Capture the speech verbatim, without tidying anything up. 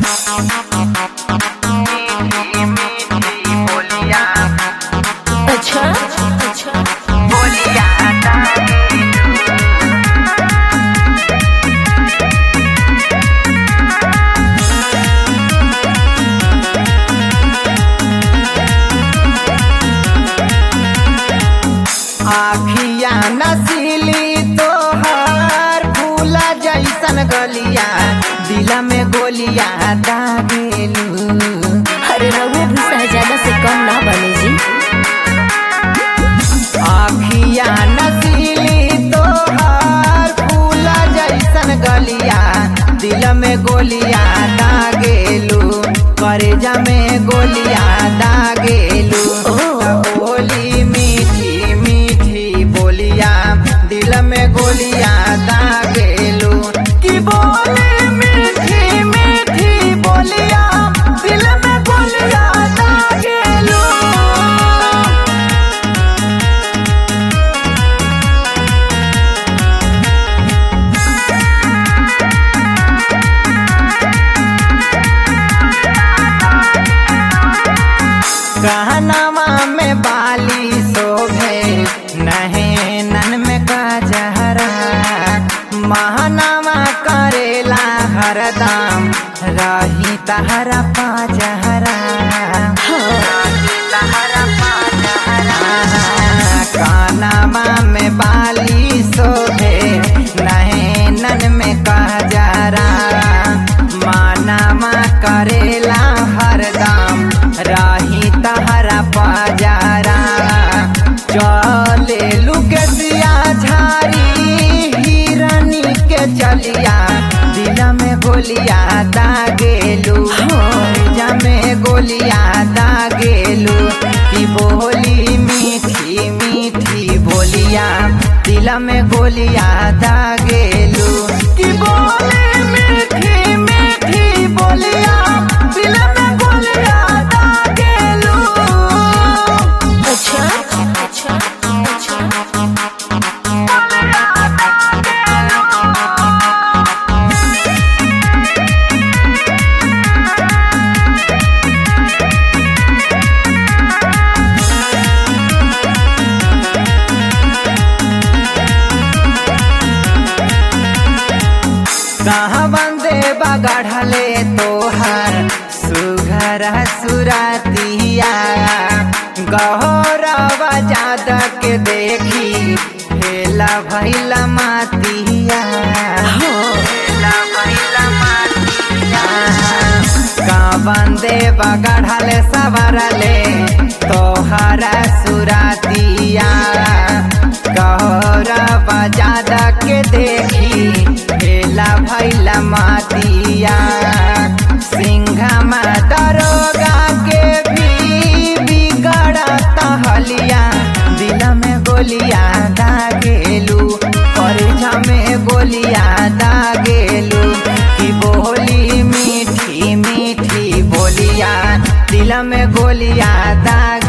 मीठी मीठी बोलिया अच्छा अच्छा बोलिया आखिया नसीली तोहर फूला जैसन गलिया दिला में गोलिया दागेलू। अरे रघु भी शहजादा से कम ना बने जी। आखिया नसीली तोहर फूला जैसन गलिया दिला में गोलिया दागेलू। करेजा में गोलिया दागेलू। बोली मीठी मीठी बोलिया दिल में गोलिया दागेलू। की बोली मीठी मीठी बोलिया दिल में गोलिया दागेलू। कहनामा में बाली शोभे नैनन में गजहरा। महनामा करेला हरदम रही तहरा पाजहरा। कहनामा में बाली शोभे नैनन में गजहरा। मानामा करेला हरदम राही तहरा पाजारा। चले लुकेसिया झारी हिरनी के चलिया दिला में गोलिया दागेलू। जा में गोलिया दागेलू। की बोली मीठी मीठी बोलिया दिला में गोलिया दागेलू। की बोली मीठी मीठी बोलिया दिला में गोलिया दागेलू। अच्छा अच्छा अच्छा कहाँ बंदे बगढ़ले तोहर सुघर सुरतिया। गौरव जादा के देखी हेला भैला मातिया। हेला भैला मातिया। कहाँ बंदे बगढ़ले सवरले तोहर सुरतिया। गौरव जादा के देखी हेला भैला मातिया। सिंघमा दरोगा के भी बिगड़त हलिया दिल में गोलिया दागेलू। करेजा में गोलिया दागेलू। की बोली मीठी मीठी बोलिया दिल में गोलिया दाग